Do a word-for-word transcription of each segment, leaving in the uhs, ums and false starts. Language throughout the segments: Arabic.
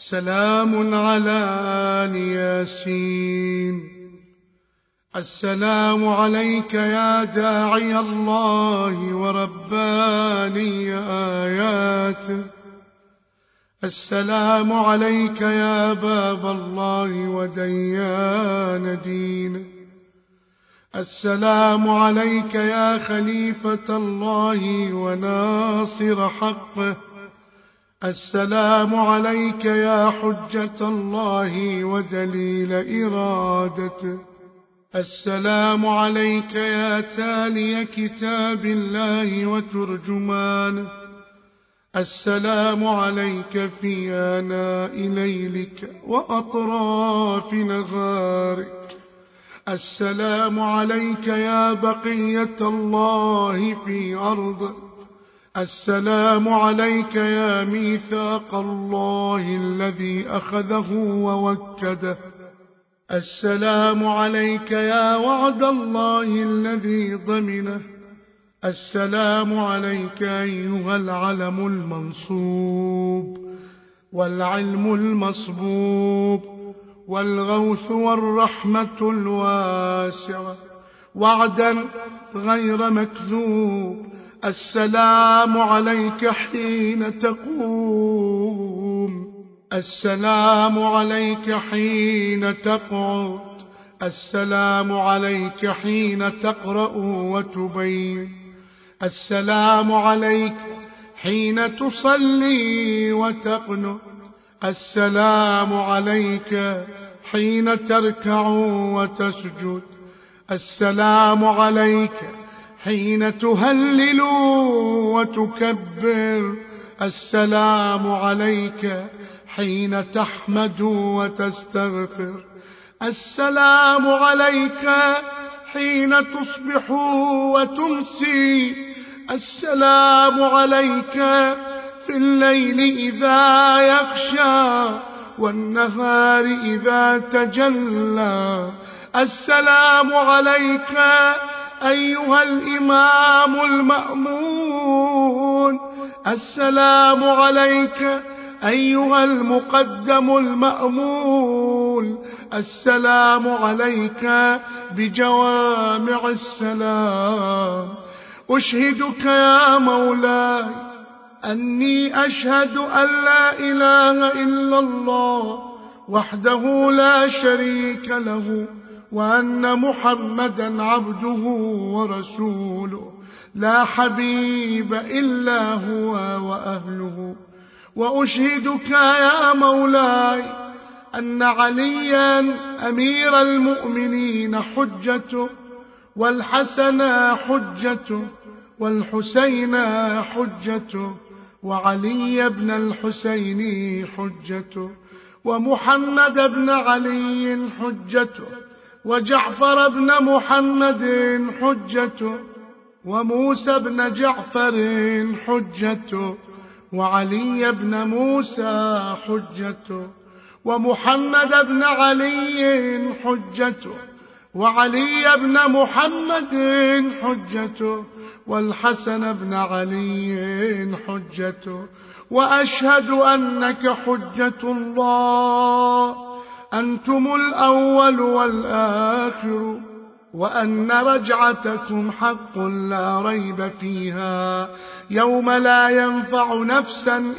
سلام على آل ياسين. السلام عليك يا داعي الله ورباني آياته. السلام عليك يا باب الله وديان دينه. السلام عليك يا خليفة الله وناصر حقه. السلام عليك يا حجة الله ودليل إرادته. السلام عليك يا تالي كتاب الله وترجمانه. السلام عليك في آناء ليلك وأطراف نهارك. السلام عليك يا بقية الله في أرضه. السلام عليك يا ميثاق الله الذي أخذه ووكده. السلام عليك يا وعد الله الذي ضمنه. السلام عليك أيها العلم المنصوب والعلم المصبوب والغوث والرحمة الواسعة، وعدا غير مكذوب. السلام عليك حين تقوم. السلام عليك حين تقعد. السلام عليك حين تقرأ وتبين. السلام عليك حين تصلي وتقنت. السلام عليك حين تركع وتسجد. السلام عليك حين تهلل وتكبر. السلام عليك حين تحمد وتستغفر. السلام عليك حين تصبح وتمسي. السلام عليك في الليل إذا يغشى والنهار إذا تجلى. السلام عليك أيها الإمام المأمون. السلام عليك أيها المقدم المأمول. السلام عليك بجوامع السلام. أشهدك يا مولاي أني أشهد أن لا إله إلا الله وحده لا شريك له، وأن محمدا عبده ورسوله لا حبيب إلا هو وأهله. وأشهدك يا مولاي أن عليا أمير المؤمنين حجته، والحسن حجته، والحسين حجته، وعلي بن الحسين حجته، ومحمد بن علي حجته، وجعفر بن محمد حجته، وموسى بن جعفر حجته، وعلي بن موسى حجته، ومحمد بن علي حجته، وعلي بن محمد حجته، والحسن بن علي حجته. وأشهد أنك حجة الله، أنتم الأول والآخر، وأن رجعتكم حق لا ريب فيها، يوم لا ينفع نفسا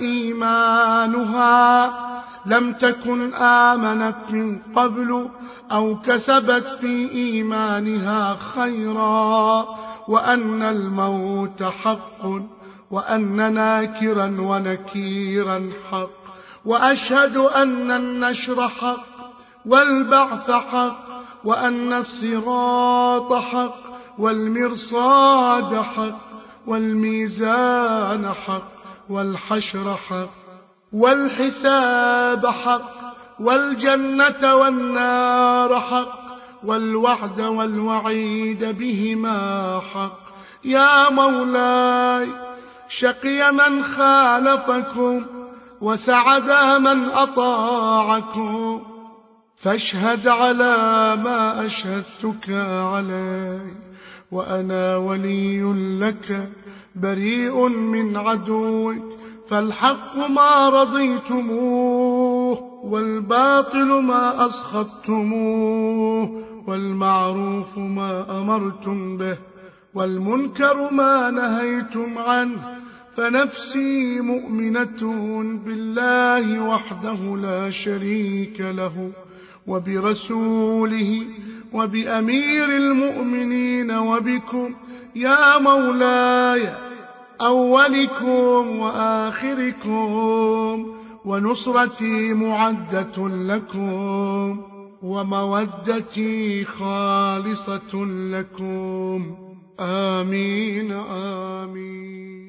إيمانها لم تكن آمنت من قبل أو كسبت في إيمانها خيرا، وأن الموت حق، وأن ناكرا ونكيرا حق. وأشهد أن النشر حق، والبعث حق، وأن الصراط حق، والمرصاد حق، والميزان حق، والحشر حق، والحساب حق، والجنة والنار حق، والوعد والوعيد بهما حق. يا مولاي شقي من خالفكم وسعد من أطاعكم، فاشهد على ما أشهدتك عليه، وأنا ولي لك بريء من عدوك، فالحق ما رضيتموه والباطل ما أسخطتموه، والمعروف ما أمرتم به، والمنكر ما نهيتم عنه. فنفسي مؤمنة بالله وحده لا شريك له، وبرسوله، وبأمير المؤمنين، وبكم يا مولاي، أولكم وآخركم، ونصرتي معدة لكم، ومودتي خالصة لكم. آمين آمين.